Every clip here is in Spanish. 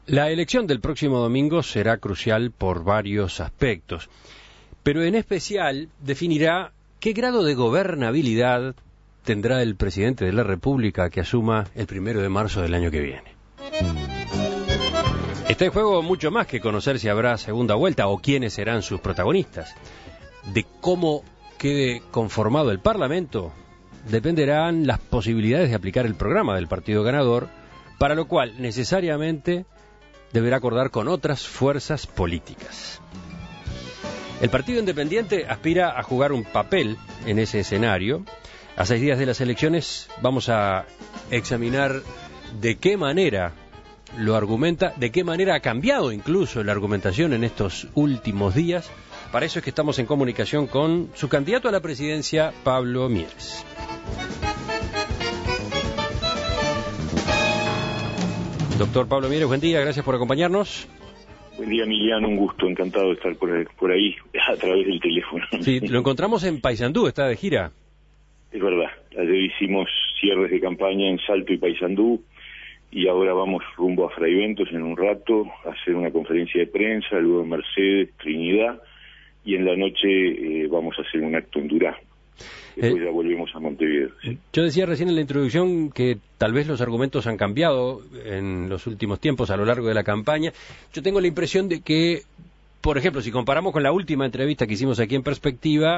La elección del próximo domingo será crucial por varios aspectos, pero en especial definirá qué grado de gobernabilidad tendrá el presidente de la República que asuma el 1 de marzo del año que viene. Está en juego mucho más que conocer si habrá segunda vuelta o quiénes serán sus protagonistas. De cómo quede conformado el Parlamento dependerán las posibilidades de aplicar el programa del partido ganador, para lo cual necesariamente deberá acordar con otras fuerzas políticas. El Partido Independiente aspira a jugar un papel en ese escenario. A 6 días de las elecciones vamos a examinar de qué manera lo argumenta, de qué manera ha cambiado incluso la argumentación en estos últimos días. Para eso es que estamos en comunicación con su candidato a la presidencia, Pablo Mieres. Doctor Pablo Mieres, buen día, gracias por acompañarnos. Buen día, Emiliano, un gusto, encantado de estar por ahí, a través del teléfono. Sí, lo encontramos en Paysandú, está de gira. Es verdad, ayer hicimos cierres de campaña en Salto y Paysandú, y ahora vamos rumbo a Fraiventos en un rato, a hacer una conferencia de prensa, luego en Mercedes, Trinidad, y en la noche vamos a hacer un acto en Durazno. Después ya volvemos a Montevideo. ¿Sí? Yo decía recién en la introducción que tal vez los argumentos han cambiado en los últimos tiempos a lo largo de la campaña. Yo tengo la impresión de que, por ejemplo, si comparamos con la última entrevista que hicimos aquí en Perspectiva,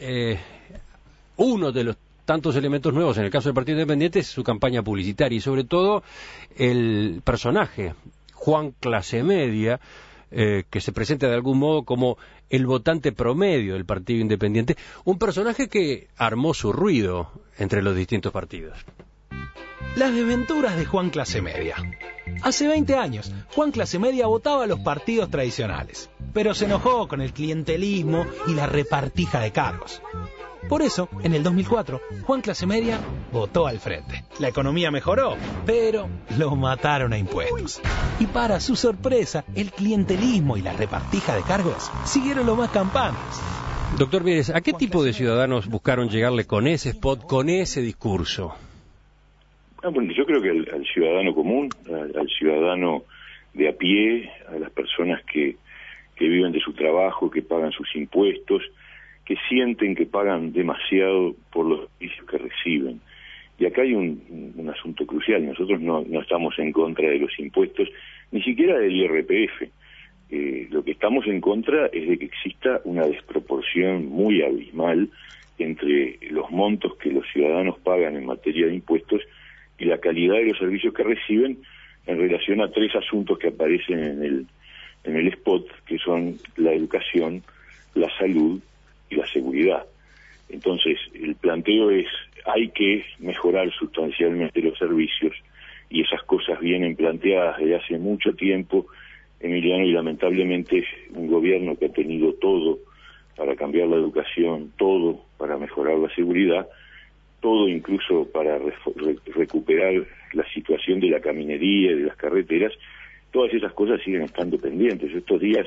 uno de los tantos elementos nuevos en el caso del Partido Independiente es su campaña publicitaria y sobre todo el personaje, Juan Clase Media, que se presenta de algún modo como el votante promedio del Partido Independiente, un personaje que armó su ruido entre los distintos partidos. Las desventuras de Juan Clase Media. Hace 20 años, Juan Clase Media votaba a los partidos tradicionales, pero se enojó con el clientelismo y la repartija de cargos. Por eso, en el 2004, Juan Clase Media votó al frente. La economía mejoró, pero lo mataron a impuestos. Y para su sorpresa, el clientelismo y la repartija de cargos siguieron lo más campantes. Doctor Mieres, ¿a qué tipo de ciudadanos buscaron llegarle con ese spot, con ese discurso? Bueno, yo creo que al ciudadano común, al ciudadano de a pie, a las personas que viven de su trabajo, que pagan sus impuestos, que sienten que pagan demasiado por los servicios que reciben. Y acá hay un asunto crucial. Nosotros no estamos en contra de los impuestos, ni siquiera del IRPF. Lo que estamos en contra es de que exista una desproporción muy abismal entre los montos que los ciudadanos pagan en materia de impuestos y la calidad de los servicios que reciben en relación a 3 asuntos que aparecen en el spot, que son la educación, la salud y la seguridad. Entonces, el planteo es, hay que mejorar sustancialmente los servicios, y esas cosas vienen planteadas desde hace mucho tiempo, Emiliano, y lamentablemente un gobierno que ha tenido todo para cambiar la educación, todo para mejorar la seguridad, todo incluso para recuperar la situación de la caminería y de las carreteras, todas esas cosas siguen estando pendientes. Estos días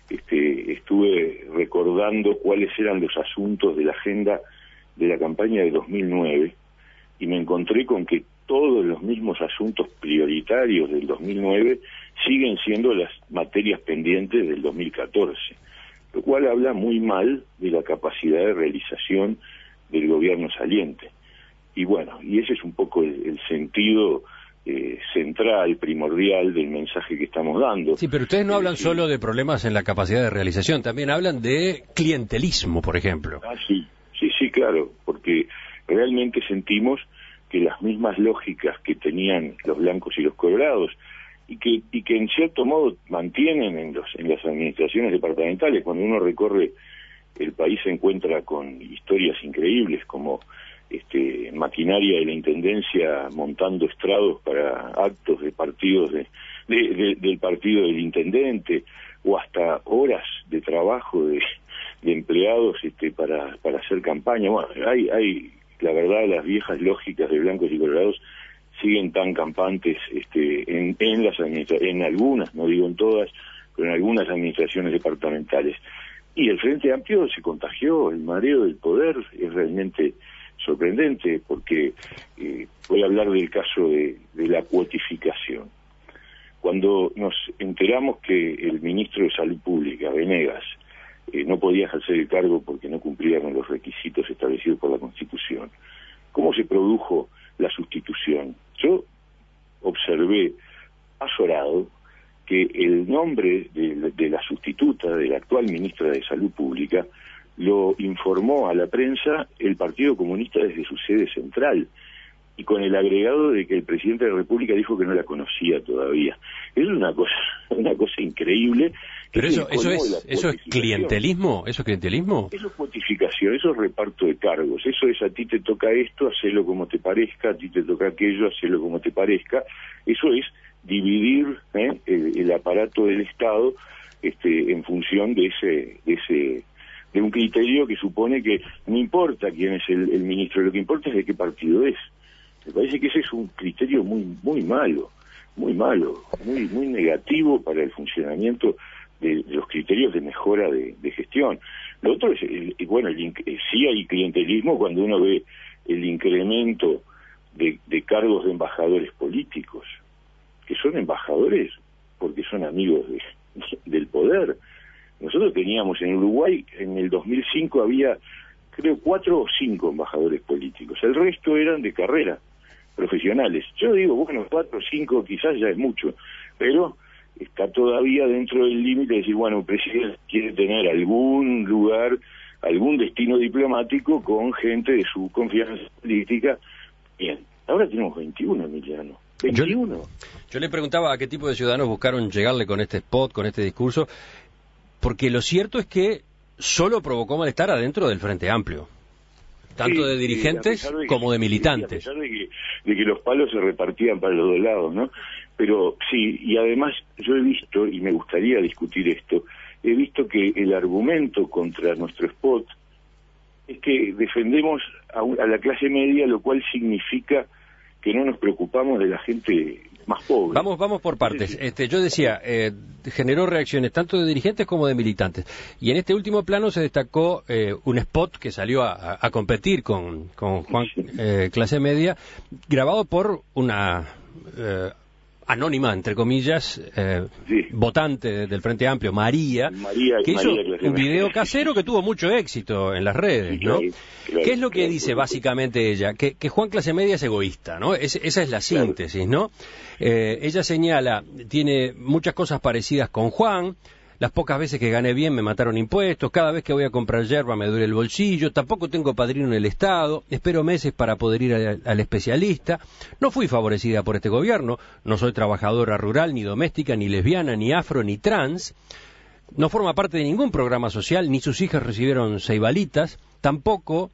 estuve recordando cuáles eran los asuntos de la agenda de la campaña de 2009 y me encontré con que todos los mismos asuntos prioritarios del 2009 siguen siendo las materias pendientes del 2014, lo cual habla muy mal de la capacidad de realización del gobierno saliente. Y bueno, y ese es un poco el sentido central, primordial del mensaje que estamos dando. Sí, pero ustedes no hablan solo de problemas en la capacidad de realización, también hablan de clientelismo, por ejemplo. Sí, claro, porque realmente sentimos que las mismas lógicas que tenían los blancos y los colorados, y que en cierto modo mantienen en las administraciones departamentales. Cuando uno recorre el país se encuentra con historias increíbles, como maquinaria de la intendencia montando estrados para actos de partidos del partido del intendente, o hasta horas de trabajo de empleados para hacer campaña. Bueno, hay la verdad, las viejas lógicas de blancos y colorados siguen tan campantes en algunas, no digo en todas, pero en algunas administraciones departamentales. Y el Frente Amplio se contagió, el mareo del poder es realmente sorprendente, porque voy a hablar del caso de la cuotificación. Cuando nos enteramos que el ministro de Salud Pública, Venegas, no podía ejercer el cargo porque no cumplía con los requisitos establecidos por la Constitución, ¿cómo se produjo la sustitución? Yo observé, azorado, que el nombre de la sustituta, de la actual ministra de Salud Pública, lo informó a la prensa el Partido Comunista desde su sede central, y con el agregado de que el presidente de la República dijo que no la conocía todavía. Es una cosa increíble. Pero eso es clientelismo, ¿eso es clientelismo? Eso es cuotificación, eso es reparto de cargos, eso es a ti te toca esto, hacelo como te parezca, a ti te toca aquello, hacelo como te parezca. Eso es dividir el aparato del Estado en función de un criterio que supone que no importa quién es el ministro, lo que importa es de qué partido es. Me parece que ese es un criterio muy malo, muy negativo para el funcionamiento de los criterios de mejora de gestión. Lo otro es, sí hay clientelismo cuando uno ve el incremento de cargos de embajadores políticos, que son embajadores porque son amigos del poder. Nosotros teníamos en Uruguay, en el 2005 había, creo, 4 o 5 embajadores políticos, el resto eran de carrera, profesionales. Yo digo, bueno, 4 o 5 quizás ya es mucho, pero está todavía dentro del límite de decir, bueno, el presidente quiere tener algún lugar, algún destino diplomático con gente de su confianza política. Bien, ahora tenemos 21, Emiliano. 21. Yo le preguntaba a qué tipo de ciudadanos buscaron llegarle con este spot, con este discurso, porque lo cierto es que solo provocó malestar adentro del Frente Amplio, tanto de dirigentes como de militantes. A pesar de que los palos se repartían para los dos lados, ¿no? Pero sí, y además yo he visto, y me gustaría discutir esto, he visto que el argumento contra nuestro spot es que defendemos a la clase media, lo cual significa que no nos preocupamos de la gente más pobre. Vamos por partes. Yo decía, generó reacciones tanto de dirigentes como de militantes. Y en este último plano se destacó un spot que salió a competir con Juan Clase Media, grabado por una anónima, entre comillas, votante del Frente Amplio, María, que hizo un video casero que tuvo mucho éxito en las redes, ¿no? Claro, ¿qué es lo que dice básicamente ella? Que Juan Clase Media es egoísta, ¿no? Esa es la síntesis, ¿no? Ella señala, tiene muchas cosas parecidas con Juan. Las pocas veces que gané bien me mataron impuestos, cada vez que voy a comprar yerba me duele el bolsillo, tampoco tengo padrino en el Estado, espero meses para poder ir al especialista, no fui favorecida por este gobierno, no soy trabajadora rural, ni doméstica, ni lesbiana, ni afro, ni trans, no forma parte de ningún programa social, ni sus hijas recibieron ceibalitas, tampoco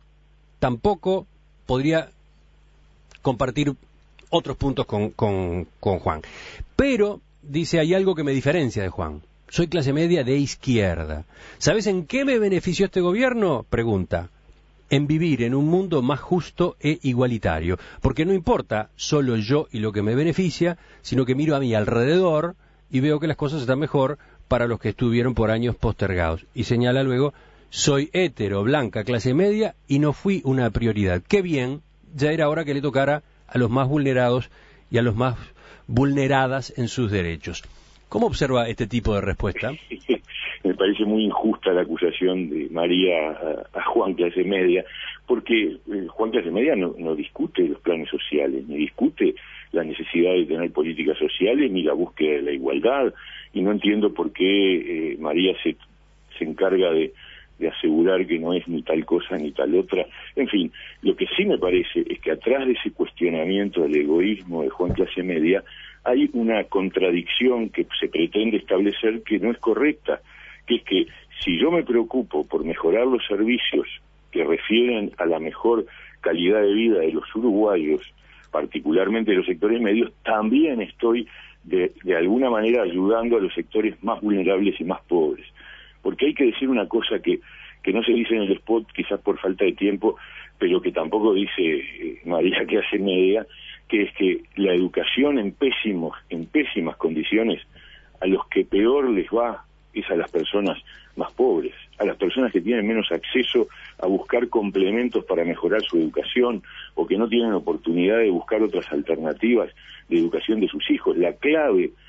podría compartir otros puntos con Juan. Pero, dice, hay algo que me diferencia de Juan. Soy clase media de izquierda. ¿Sabes en qué me benefició este gobierno? Pregunta. En vivir en un mundo más justo e igualitario. Porque no importa solo yo y lo que me beneficia, sino que miro a mi alrededor y veo que las cosas están mejor para los que estuvieron por años postergados. Y señala luego, soy hetero, blanca, clase media y no fui una prioridad. Qué bien, ya era hora que le tocara a los más vulnerados y a los más vulneradas en sus derechos. ¿Cómo observa este tipo de respuesta? Me parece muy injusta la acusación de María a Juan Clase Media, porque Juan Clase Media no discute los planes sociales, ni discute la necesidad de tener políticas sociales, ni la búsqueda de la igualdad, y no entiendo por qué María se encarga de asegurar que no es ni tal cosa ni tal otra. En fin, lo que sí me parece es que atrás de ese cuestionamiento del egoísmo de Juan Clase Media hay una contradicción que se pretende establecer que no es correcta, que es que si yo me preocupo por mejorar los servicios que refieren a la mejor calidad de vida de los uruguayos, particularmente de los sectores medios, también estoy de alguna manera ayudando a los sectores más vulnerables y más pobres. Porque hay que decir una cosa que no se dice en el spot, quizás por falta de tiempo, pero que tampoco dice María Clase Media, que es que la educación en pésimas condiciones, a los que peor les va es a las personas más pobres, a las personas que tienen menos acceso a buscar complementos para mejorar su educación o que no tienen oportunidad de buscar otras alternativas de educación de sus hijos. La clave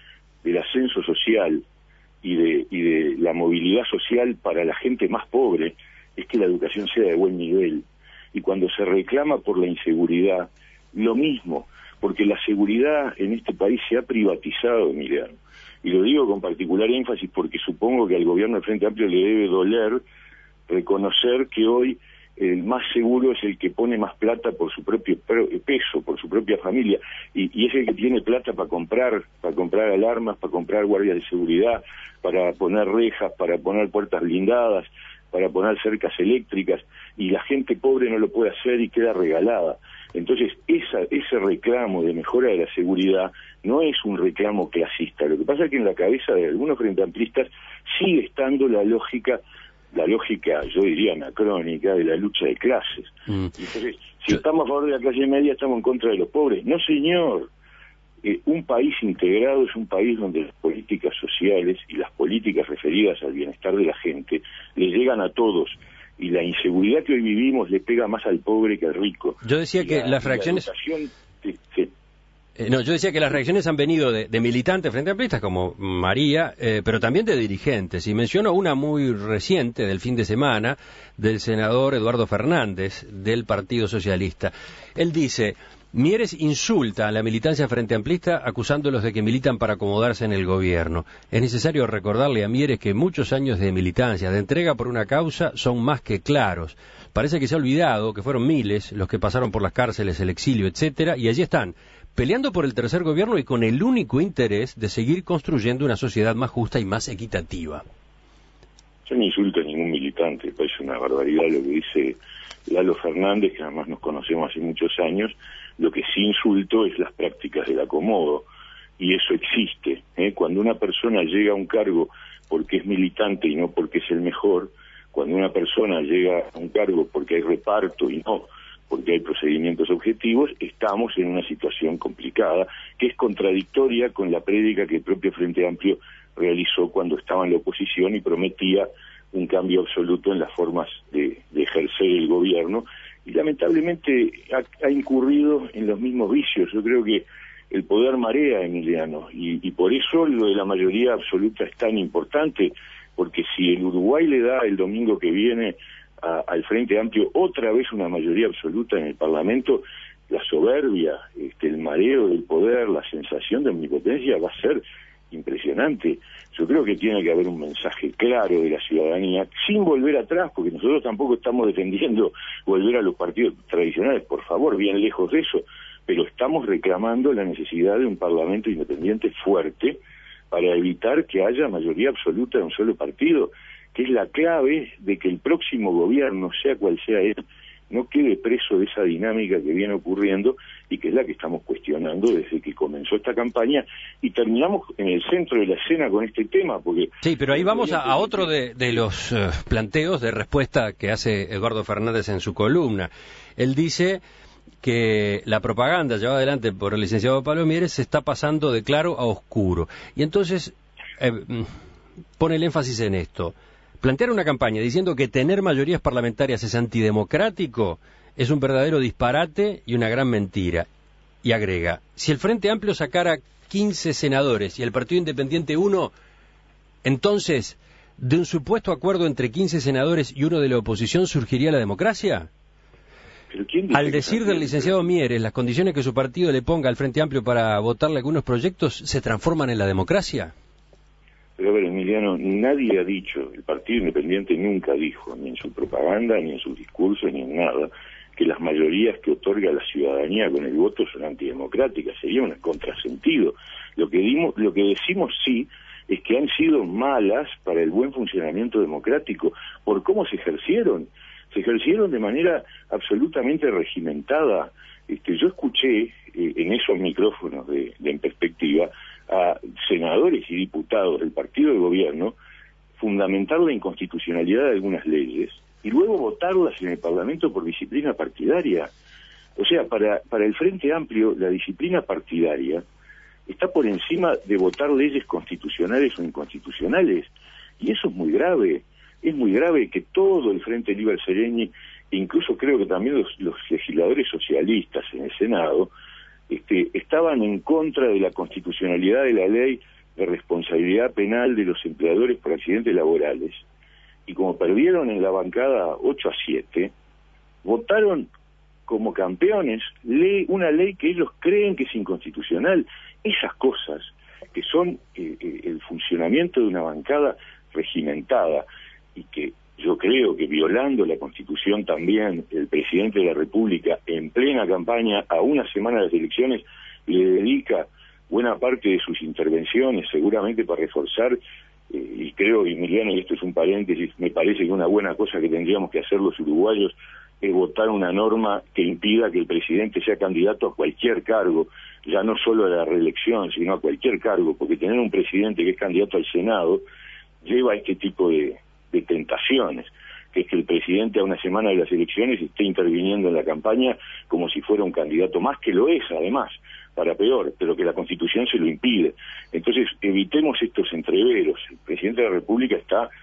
del ascenso social y de la movilidad social para la gente más pobre es que la educación sea de buen nivel. Y cuando se reclama por la inseguridad, lo mismo, porque la seguridad en este país se ha privatizado, Emiliano. Y lo digo con particular énfasis porque supongo que al gobierno del Frente Amplio le debe doler reconocer que hoy el más seguro es el que pone más plata por su propio peso, por su propia familia, y es el que tiene plata para comprar alarmas, para comprar guardias de seguridad, para poner rejas, para poner puertas blindadas, para poner cercas eléctricas, y la gente pobre no lo puede hacer y queda regalada. Entonces, ese reclamo de mejora de la seguridad no es un reclamo clasista. Lo que pasa es que en la cabeza de algunos frente amplistas sigue estando la lógica, yo diría anacrónica, de la lucha de clases. Entonces, si estamos a favor de la clase media, estamos en contra de los pobres. No, señor. Un país integrado es un país donde las políticas sociales y las políticas referidas al bienestar de la gente le llegan a todos. Y la inseguridad que hoy vivimos le pega más al pobre que al rico. Yo decía que las reacciones... yo decía que las reacciones han venido de militantes frente amplistas como María, pero también de dirigentes. Y menciono una muy reciente del fin de semana del senador Eduardo Fernández del Partido Socialista. Él dice: Mieres insulta a la militancia frente amplista acusándolos de que militan para acomodarse en el gobierno. Es necesario recordarle a Mieres que muchos años de militancia, de entrega por una causa, son más que claros. Parece que se ha olvidado que fueron miles los que pasaron por las cárceles, el exilio, etcétera, y allí están, peleando por el tercer gobierno y con el único interés de seguir construyendo una sociedad más justa y más equitativa. Yo no insulto a ningún militante, parece una barbaridad lo que dice Lalo Fernández, que además nos conocemos hace muchos años. Lo que sí insulto es las prácticas del acomodo, y eso existe, Cuando una persona llega a un cargo porque es militante y no porque es el mejor, cuando una persona llega a un cargo porque hay reparto y no porque hay procedimientos objetivos, estamos en una situación complicada, que es contradictoria con la prédica que el propio Frente Amplio realizó cuando estaba en la oposición y prometía un cambio absoluto en las formas de ejercer el gobierno, y lamentablemente ha incurrido en los mismos vicios. Yo creo que el poder marea, Emiliano, y por eso lo de la mayoría absoluta es tan importante, porque si el Uruguay le da el domingo que viene al Frente Amplio otra vez una mayoría absoluta en el Parlamento, la soberbia, el mareo del poder, la sensación de omnipotencia va a ser impresionante. Yo creo que tiene que haber un mensaje claro de la ciudadanía, sin volver atrás, porque nosotros tampoco estamos defendiendo volver a los partidos tradicionales, por favor, bien lejos de eso, pero estamos reclamando la necesidad de un Parlamento independiente fuerte para evitar que haya mayoría absoluta de un solo partido, que es la clave de que el próximo gobierno, sea cual sea él, no quede preso de esa dinámica que viene ocurriendo y que es la que estamos cuestionando desde que comenzó esta campaña, y terminamos en el centro de la escena con este tema, porque... Sí, pero ahí vamos a otro de los planteos de respuesta que hace Eduardo Fernández en su columna. Él dice que la propaganda llevada adelante por el licenciado Pablo Mieres se está pasando de claro a oscuro. Y entonces pone el énfasis en esto. Plantear una campaña diciendo que tener mayorías parlamentarias es antidemocrático es un verdadero disparate y una gran mentira. Y agrega: si el Frente Amplio sacara 15 senadores y el Partido Independiente 1, entonces, ¿de un supuesto acuerdo entre 15 senadores y uno de la oposición surgiría la democracia? Al decir del licenciado Mieres, las condiciones que su partido le ponga al Frente Amplio para votarle algunos proyectos se transforman en la democracia. Pero a ver, Emiliano, nadie ha dicho, el Partido Independiente nunca dijo, ni en su propaganda, ni en sus discursos, ni en nada, que las mayorías que otorga la ciudadanía con el voto son antidemocráticas. Sería un contrasentido. Lo que decimos sí es que han sido malas para el buen funcionamiento democrático por cómo se ejercieron. Se ejercieron de manera absolutamente regimentada. Yo escuché en esos micrófonos de En Perspectiva a senadores y diputados del partido de gobierno fundamentar la inconstitucionalidad de algunas leyes y luego votarlas en el Parlamento por disciplina partidaria. O sea, para el Frente Amplio la disciplina partidaria está por encima de votar leyes constitucionales o inconstitucionales, y eso es muy grave. Es muy grave que todo el Frente Libre Sereñi, incluso creo que también los legisladores socialistas en el Senado, estaban en contra de la constitucionalidad de la ley de responsabilidad penal de los empleadores por accidentes laborales, y como perdieron en la bancada 8-7, votaron como campeones una ley que ellos creen que es inconstitucional. Esas cosas que son el funcionamiento de una bancada regimentada, y que yo creo que violando la Constitución también, el presidente de la República en plena campaña, a una semana de las elecciones, le dedica buena parte de sus intervenciones seguramente para reforzar, y creo, Emiliano, y esto es un paréntesis, me parece que una buena cosa que tendríamos que hacer los uruguayos es votar una norma que impida que el presidente sea candidato a cualquier cargo, ya no solo a la reelección, sino a cualquier cargo, porque tener un presidente que es candidato al Senado lleva a este tipo de tentaciones, que es que el presidente a una semana de las elecciones esté interviniendo en la campaña como si fuera un candidato más, que lo es además, para peor, pero que la Constitución se lo impide. Entonces, evitemos estos entreveros. El presidente de la República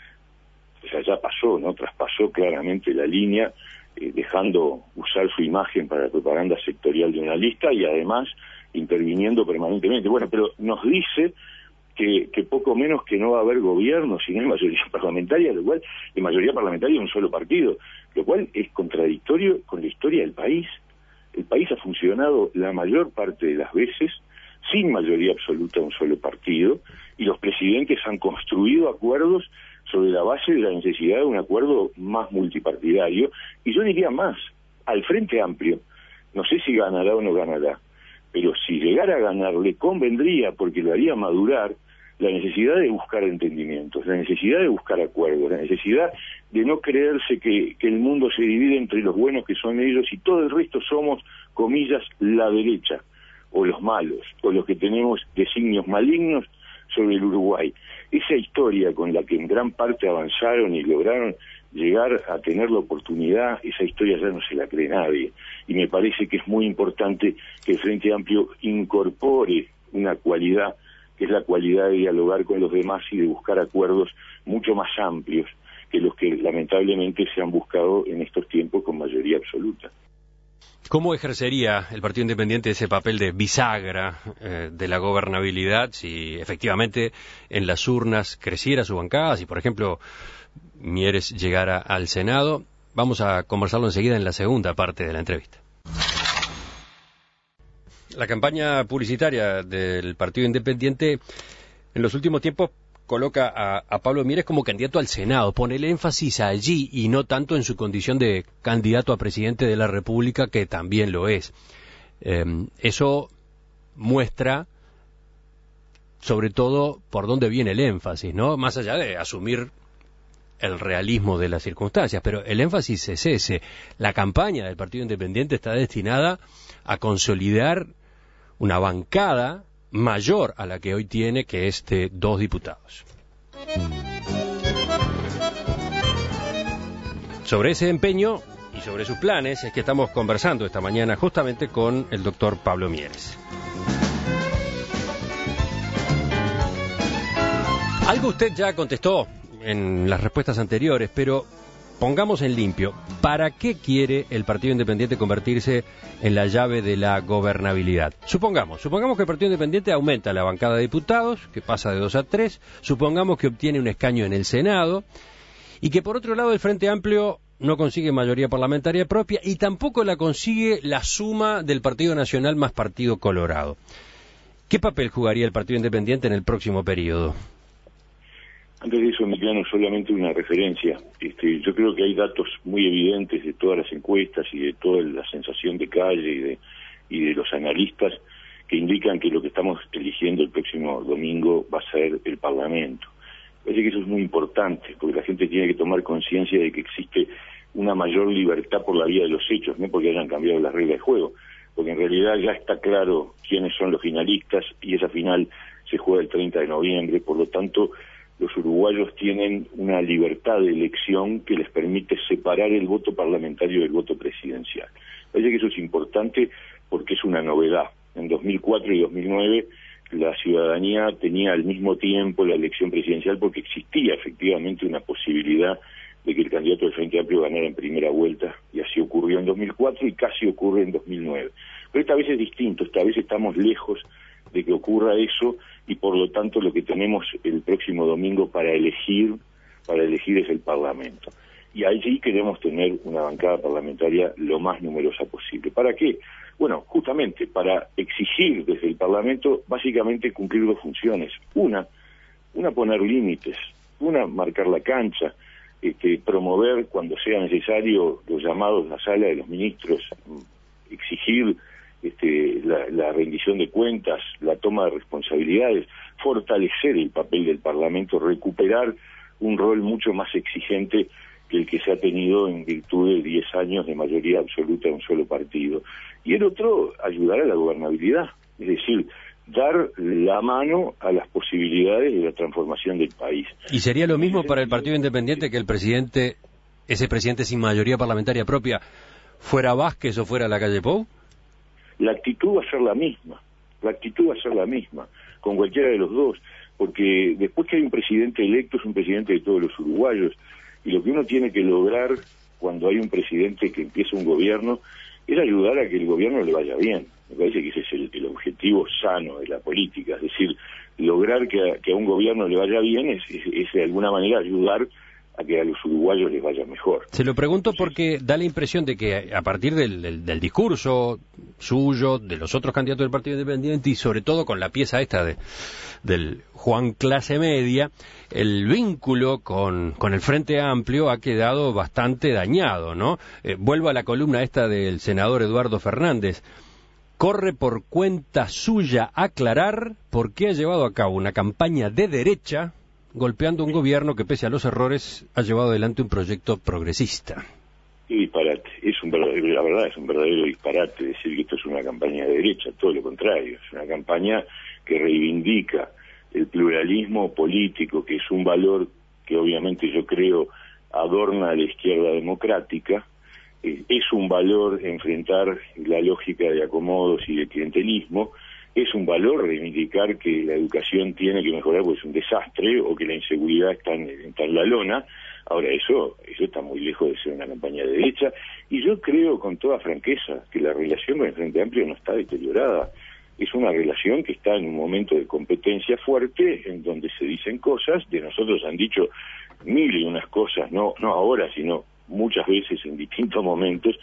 ya pasó, ¿no? Traspasó claramente la línea, dejando usar su imagen para la propaganda sectorial de una lista y además interviniendo permanentemente. Bueno, pero nos dice que poco menos que no va a haber gobierno si no hay mayoría parlamentaria, lo cual, de mayoría parlamentaria de un solo partido, lo cual es contradictorio con la historia del país. El país ha funcionado la mayor parte de las veces sin mayoría absoluta de un solo partido, y los presidentes han construido acuerdos sobre la base de la necesidad de un acuerdo más multipartidario, y yo diría más, al Frente Amplio, no sé si ganará o no ganará, pero si llegara a ganar le convendría, porque lo haría madurar, la necesidad de buscar entendimientos, la necesidad de buscar acuerdos, la necesidad de no creerse que el mundo se divide entre los buenos, que son ellos, y todo el resto somos, comillas, la derecha, o los malos, o los que tenemos designios malignos sobre el Uruguay. Esa historia con la que en gran parte avanzaron y lograron llegar a tener la oportunidad, esa historia ya no se la cree nadie, y me parece que es muy importante que el Frente Amplio incorpore una cualidad, que es la cualidad de dialogar con los demás y de buscar acuerdos mucho más amplios que los que lamentablemente se han buscado en estos tiempos con mayoría absoluta. ¿Cómo ejercería el Partido Independiente ese papel de bisagra de la gobernabilidad si efectivamente en las urnas creciera su bancada, si por ejemplo Mieres llegara al Senado? Vamos a conversarlo enseguida en la segunda parte de la entrevista. La campaña publicitaria del Partido Independiente en los últimos tiempos coloca a Pablo Mieres como candidato al Senado, pone el énfasis allí y no tanto en su condición de candidato a presidente de la República, que también lo es. Eso muestra sobre todo por dónde viene el énfasis, ¿no? Más allá de asumir el realismo de las circunstancias, pero el énfasis es ese. La campaña del Partido Independiente está destinada a consolidar una bancada mayor a la que hoy tiene, que es de 2 diputados. Sobre ese empeño y sobre sus planes es que estamos conversando esta mañana justamente con el doctor Pablo Mieres. Algo usted ya contestó en las respuestas anteriores, pero pongamos en limpio, ¿para qué quiere el Partido Independiente convertirse en la llave de la gobernabilidad? Supongamos que el Partido Independiente aumenta la bancada de diputados, que pasa de 2 a 3, supongamos que obtiene un escaño en el Senado, y que por otro lado el Frente Amplio no consigue mayoría parlamentaria propia, y tampoco la consigue la suma del Partido Nacional más Partido Colorado. ¿Qué papel jugaría el Partido Independiente en el próximo periodo? Antes de eso, Emiliano, solamente una referencia. Yo creo que hay datos muy evidentes de todas las encuestas y de toda la sensación de calle y de los analistas que indican que lo que estamos eligiendo el próximo domingo va a ser el Parlamento. Parece que eso es muy importante, porque la gente tiene que tomar conciencia de que existe una mayor libertad por la vía de los hechos, no porque hayan cambiado las reglas de juego, porque en realidad ya está claro quiénes son los finalistas y esa final se juega el 30 de noviembre, por lo tanto los uruguayos tienen una libertad de elección que les permite separar el voto parlamentario del voto presidencial. Parece que eso es importante porque es una novedad. En 2004 y 2009 la ciudadanía tenía al mismo tiempo la elección presidencial porque existía efectivamente una posibilidad de que el candidato del Frente Amplio ganara en primera vuelta, y así ocurrió en 2004 y casi ocurre en 2009. Pero esta vez es distinto, esta vez estamos lejos de que ocurra eso, y por lo tanto lo que tenemos el próximo domingo para elegir es el Parlamento. Y allí queremos tener una bancada parlamentaria lo más numerosa posible. ¿Para qué? Bueno, justamente para exigir desde el Parlamento básicamente cumplir dos funciones. Una poner límites, marcar la cancha, promover cuando sea necesario los llamados a la sala de los ministros, exigir la rendición de cuentas, la toma de responsabilidades, fortalecer el papel del Parlamento, recuperar un rol mucho más exigente que el que se ha tenido en virtud de 10 años de mayoría absoluta de un solo partido. Y el otro, ayudar a la gobernabilidad, es decir, dar la mano a las posibilidades de la transformación del país. ¿Y sería lo mismo para el Partido Independiente que ese presidente sin mayoría parlamentaria propia, fuera Vázquez o fuera Lacalle Pou? La actitud va a ser la misma, con cualquiera de los dos, porque después que hay un presidente electo, es un presidente de todos los uruguayos, y lo que uno tiene que lograr cuando hay un presidente que empieza un gobierno es ayudar a que el gobierno le vaya bien. Me parece que ese es el objetivo sano de la política, es decir, lograr que a un gobierno le vaya bien es de alguna manera ayudar a que a los uruguayos les vaya mejor. Se lo pregunto porque da la impresión de que a partir del discurso suyo, de los otros candidatos del Partido Independiente y sobre todo con la pieza esta del Juan Clase Media, el vínculo con el Frente Amplio ha quedado bastante dañado, ¿no? Vuelvo a la columna esta del senador Eduardo Fernández. Corre por cuenta suya aclarar por qué ha llevado a cabo una campaña de derecha golpeando un gobierno que, pese a los errores, ha llevado adelante un proyecto progresista. Qué disparate, la verdad es un verdadero disparate decir que esto es una campaña de derecha, todo lo contrario, es una campaña que reivindica el pluralismo político, que es un valor que obviamente yo creo adorna a la izquierda democrática, es un valor enfrentar la lógica de acomodos y de clientelismo, es un valor reivindicar que la educación tiene que mejorar porque es un desastre o que la inseguridad está en la lona. Ahora, eso está muy lejos de ser una campaña de derecha, y yo creo con toda franqueza que la relación con el Frente Amplio no está deteriorada. Es una relación que está en un momento de competencia fuerte, en donde se dicen cosas, de nosotros han dicho mil y unas cosas, no ahora, sino muchas veces en distintos momentos,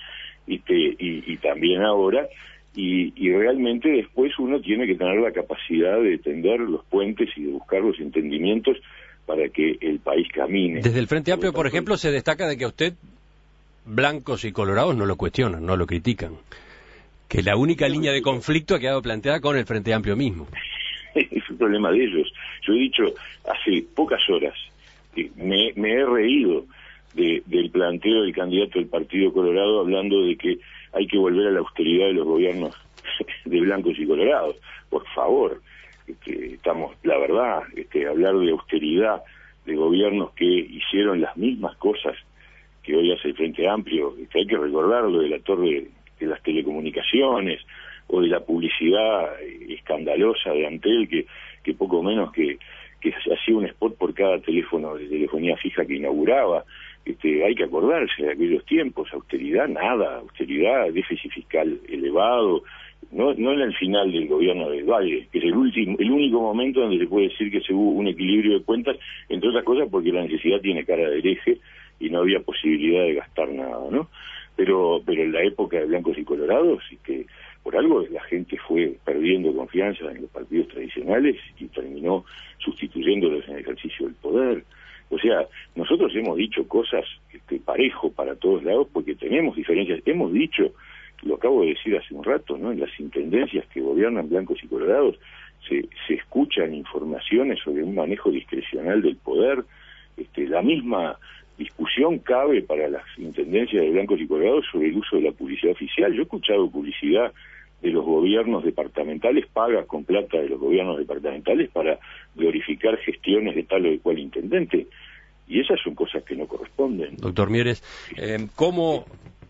y también ahora, y realmente después uno tiene que tener la capacidad de tender los puentes y de buscar los entendimientos para que el país camine. Desde el Frente Amplio, por ejemplo, se destaca de que a usted blancos y colorados no lo cuestionan, no lo critican, que la única línea de conflicto ha quedado planteada con el Frente Amplio mismo. Es un problema de ellos. Yo he dicho hace pocas horas que me he reído del planteo del candidato del Partido Colorado hablando de que hay que volver a la austeridad de los gobiernos de blancos y colorados. Por favor, estamos, la verdad, hablar de austeridad de gobiernos que hicieron las mismas cosas que hoy hace el Frente Amplio, hay que recordar lo de la torre de las telecomunicaciones o de la publicidad escandalosa de Antel que poco menos que hacía un spot por cada teléfono de telefonía fija que inauguraba. Hay que acordarse de aquellos tiempos, austeridad nada, austeridad, déficit fiscal elevado, no en el final del gobierno del Valle, que es el único momento donde se puede decir que se hubo un equilibrio de cuentas, entre otras cosas porque la necesidad tiene cara de hereje y no había posibilidad de gastar nada, ¿no? Pero en la época de blancos y colorados, por algo la gente fue perdiendo confianza en los partidos tradicionales y terminó sustituyéndolos en el ejercicio del poder. O sea, nosotros hemos dicho cosas parejo para todos lados porque tenemos diferencias. Hemos dicho, lo acabo de decir hace un rato, ¿no? En las intendencias que gobiernan blancos y colorados se escuchan informaciones sobre un manejo discrecional del poder. La misma discusión cabe para las intendencias de blancos y colorados sobre el uso de la publicidad oficial. Yo he escuchado publicidad de los gobiernos departamentales, pagas con plata de los gobiernos departamentales para glorificar gestiones de tal o de cual intendente, y esas son cosas que no corresponden. Doctor Mieres, ¿cómo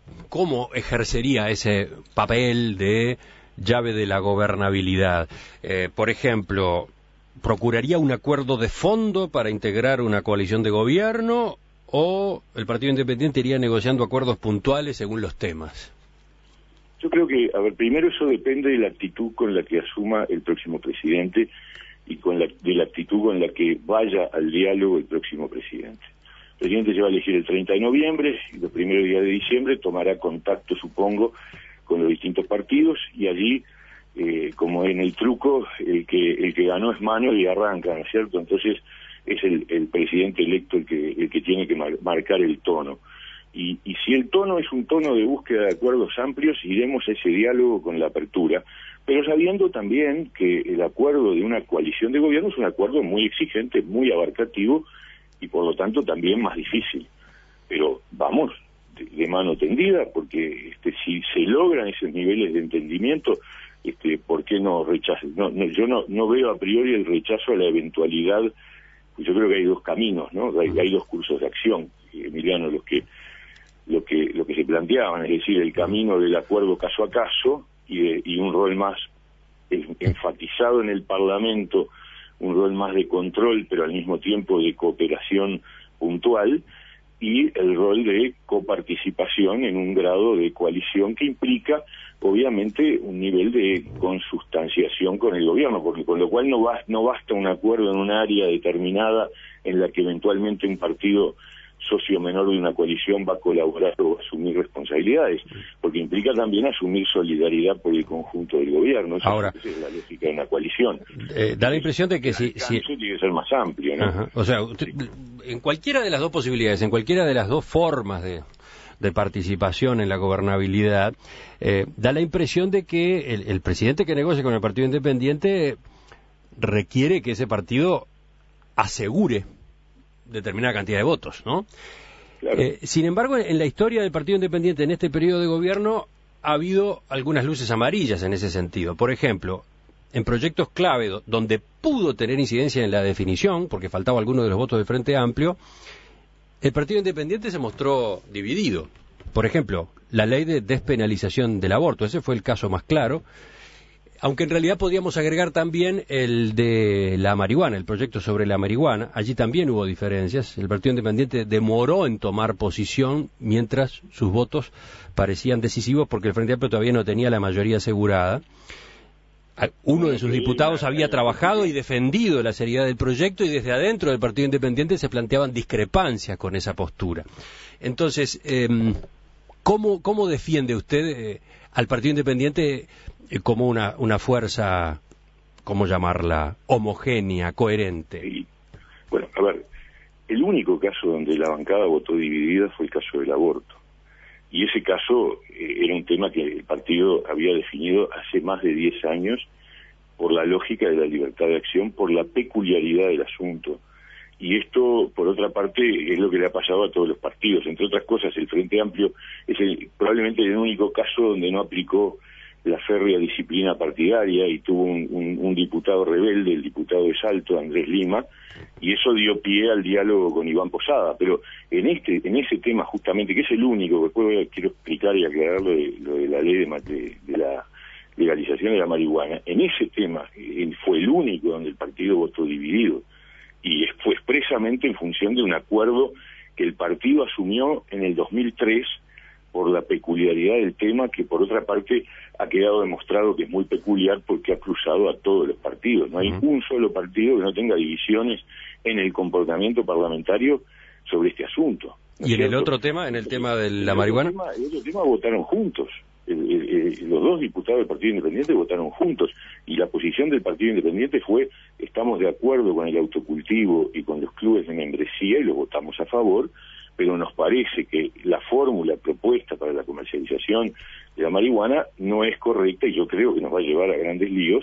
ejercería ese papel de llave de la gobernabilidad? Por ejemplo, ¿procuraría un acuerdo de fondo para integrar una coalición de gobierno o el Partido Independiente iría negociando acuerdos puntuales según los temas? Yo creo que, a ver, primero eso depende de la actitud con la que asuma el próximo presidente y de la actitud con la que vaya al diálogo el próximo presidente. El presidente se va a elegir el 30 de noviembre y los primeros días de diciembre tomará contacto, supongo, con los distintos partidos y allí, como en el truco, el que ganó es mano y arranca, ¿no es cierto? Entonces es el presidente electo el que tiene que marcar el tono. Y si el tono es un tono de búsqueda de acuerdos amplios, iremos a ese diálogo con la apertura, pero sabiendo también que el acuerdo de una coalición de gobierno es un acuerdo muy exigente, muy abarcativo y por lo tanto también más difícil. Pero vamos de mano tendida, porque si se logran esos niveles de entendimiento, ¿por qué no rechazar? Yo no veo a priori el rechazo a la eventualidad. Yo creo que hay dos caminos, ¿no? Hay dos cursos de acción, Emiliano, lo que se planteaban, es decir, el camino del acuerdo caso a caso y un rol más enfatizado en el Parlamento, un rol más de control, pero al mismo tiempo de cooperación puntual, y el rol de coparticipación en un grado de coalición que implica, obviamente, un nivel de consustanciación con el gobierno, porque con lo cual no basta un acuerdo en un área determinada en la que eventualmente un partido socio menor de una coalición va a colaborar o asumir responsabilidades, porque implica también asumir solidaridad por el conjunto del gobierno. Ahora, es la lógica de una coalición. Da la impresión de que si tiene que ser más amplio, ¿no? Ajá. O sea, en cualquiera de las dos posibilidades, en cualquiera de las dos formas de participación en la gobernabilidad, da la impresión de que el presidente que negocia con el Partido Independiente requiere que ese partido asegure determinada cantidad de votos, ¿no? Claro. Sin embargo, en la historia del Partido Independiente en este periodo de gobierno ha habido algunas luces amarillas en ese sentido. Por ejemplo, en proyectos clave donde pudo tener incidencia en la definición, porque faltaba alguno de los votos del Frente Amplio, el Partido Independiente se mostró dividido. Por ejemplo, la ley de despenalización del aborto, ese fue el caso más claro, aunque en realidad podríamos agregar también el de la marihuana, el proyecto sobre la marihuana. Allí también hubo diferencias. El Partido Independiente demoró en tomar posición mientras sus votos parecían decisivos porque el Frente Amplio todavía no tenía la mayoría asegurada. Uno de sus diputados había trabajado y defendido la seriedad del proyecto y desde adentro del Partido Independiente se planteaban discrepancias con esa postura. Entonces, ¿cómo defiende usted al Partido Independiente como una fuerza, ¿cómo llamarla?, homogénea, coherente? Sí. Bueno, a ver, el único caso donde la bancada votó dividida fue el caso del aborto. Y ese caso era un tema que el partido había definido hace más de 10 años por la lógica de la libertad de acción, por la peculiaridad del asunto. Y esto, por otra parte, es lo que le ha pasado a todos los partidos. Entre otras cosas, el Frente Amplio es probablemente el único caso donde no aplicó la férrea disciplina partidaria y tuvo un diputado rebelde, el diputado de Salto, Andrés Lima, y eso dio pie al diálogo con Iván Posada. Pero en ese tema justamente, que es el único, después quiero explicar y aclarar lo de la ley de la legalización de la marihuana, en ese tema fue el único donde el partido votó dividido, y fue expresamente en función de un acuerdo que el partido asumió en el 2003 por la peculiaridad del tema, que por otra parte ha quedado demostrado que es muy peculiar porque ha cruzado a todos los partidos. No hay un solo partido que no tenga divisiones en el comportamiento parlamentario sobre este asunto. ¿No ¿Y es en el cierto? otro tema, en el tema de la marihuana? El otro tema votaron juntos. Los dos diputados del Partido Independiente votaron juntos, y la posición del Partido Independiente fue: estamos de acuerdo con el autocultivo y con los clubes de membresía y lo votamos a favor, pero nos parece que la fórmula propuesta para la comercialización de la marihuana no es correcta y yo creo que nos va a llevar a grandes líos,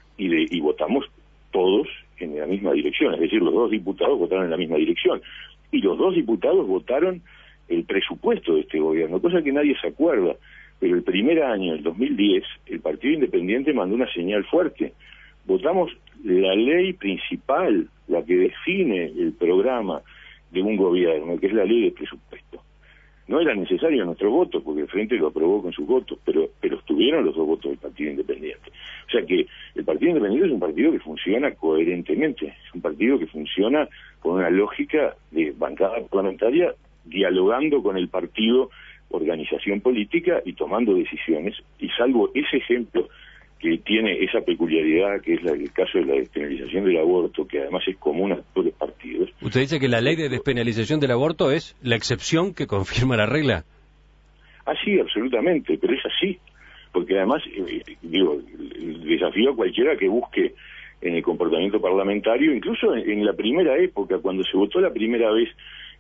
y votamos todos en la misma dirección, es decir, los dos diputados votaron en la misma dirección, y los dos diputados votaron el presupuesto de este gobierno, cosa que nadie se acuerda, pero el primer año, el 2010, el Partido Independiente mandó una señal fuerte. Votamos la ley principal, la que define el programa de un gobierno, que es la ley de presupuesto. No era necesario nuestro voto, porque el Frente lo aprobó con sus votos, pero estuvieron los dos votos del Partido Independiente. O sea que el Partido Independiente es un partido que funciona coherentemente, es un partido que funciona con una lógica de bancada parlamentaria, dialogando con el partido organización política y tomando decisiones, y salvo ese ejemplo que tiene esa peculiaridad, que es el caso de la despenalización del aborto, que además es común a todos los partidos. Usted dice que la ley de despenalización del aborto es la excepción que confirma la regla. Ah, sí, absolutamente, pero es así, porque además, desafío a cualquiera que busque en el comportamiento parlamentario, incluso en la primera época, cuando se votó la primera vez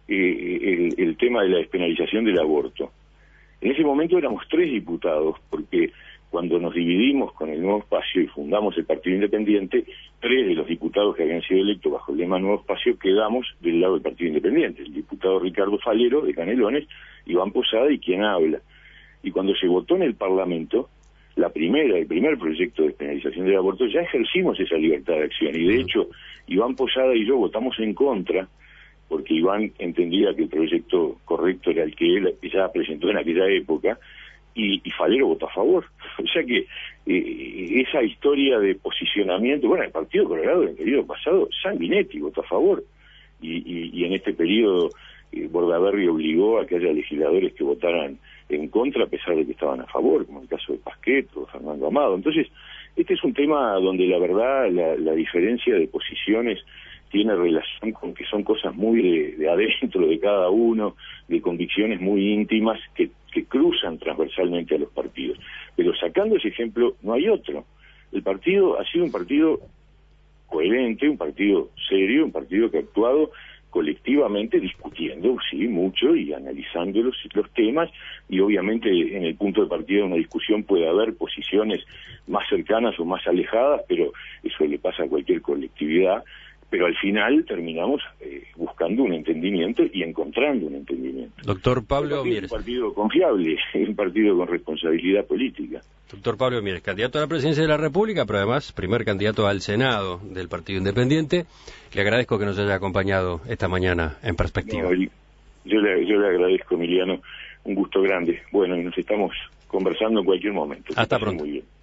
el tema de la despenalización del aborto. En ese momento éramos 3 diputados, porque cuando nos dividimos con el Nuevo Espacio y fundamos el Partido Independiente, 3 de los diputados que habían sido electos bajo el lema Nuevo Espacio quedamos del lado del Partido Independiente, el diputado Ricardo Falero, de Canelones, Iván Posada y quien habla. Y cuando se votó en el Parlamento, el primer proyecto de despenalización del aborto, ya ejercimos esa libertad de acción. Y de hecho, Iván Posada y yo votamos en contra, porque Iván entendía que el proyecto correcto era el que él ya presentó en aquella época, y Falero votó a favor. O sea que esa historia de posicionamiento, bueno, el Partido Colorado en el periodo pasado, Sanguinetti votó a favor, y en este periodo Bordaberry obligó a que haya legisladores que votaran en contra a pesar de que estaban a favor, como el caso de Pasquet o Fernando Amado. Entonces, este es un tema donde la verdad la diferencia de posiciones tiene relación con que son cosas muy de adentro de cada uno, de convicciones muy íntimas que cruzan transversalmente a los partidos. Pero sacando ese ejemplo, no hay otro. El partido ha sido un partido coherente, un partido serio, un partido que ha actuado colectivamente discutiendo, sí, mucho, y analizando los temas, y obviamente en el punto de partida de una discusión puede haber posiciones más cercanas o más alejadas, pero eso le pasa a cualquier colectividad, pero al final terminamos buscando un entendimiento y encontrando un entendimiento. Doctor Pablo Mieres. Un partido confiable, un partido con responsabilidad política. Doctor Pablo Mieres, candidato a la presidencia de la República, pero además primer candidato al Senado del Partido Independiente. Le agradezco que nos haya acompañado esta mañana en Perspectiva. No, yo le agradezco, Emiliano, un gusto grande. Bueno, y nos estamos conversando en cualquier momento. Hasta pronto. Muy bien.